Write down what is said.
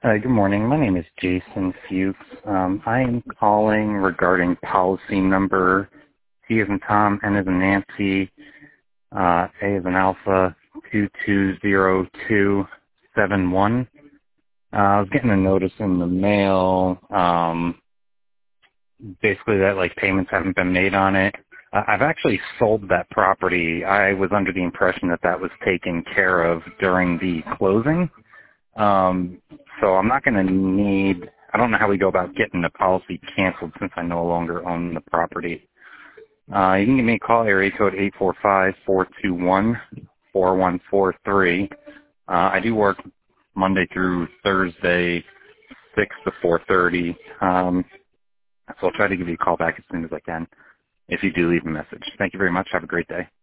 Hi, good morning. My name is Jason Fuchs. I am calling regarding policy number T as in Tom, N as in Nancy, A as in Alpha, 220271. I was getting a notice in the mail, basically that like payments haven't been made on it. I've actually sold that property. I was under the impression that that was taken care of during the closing. So I'm not going to I don't know how we go about getting the policy canceled since I no longer own the property. You can give me a call, area code 845-421-4143. I do work Monday through Thursday, 6 to 4:30. So I'll try to give you a call back as soon as I can if you do leave a message. Thank you very much. Have a great day.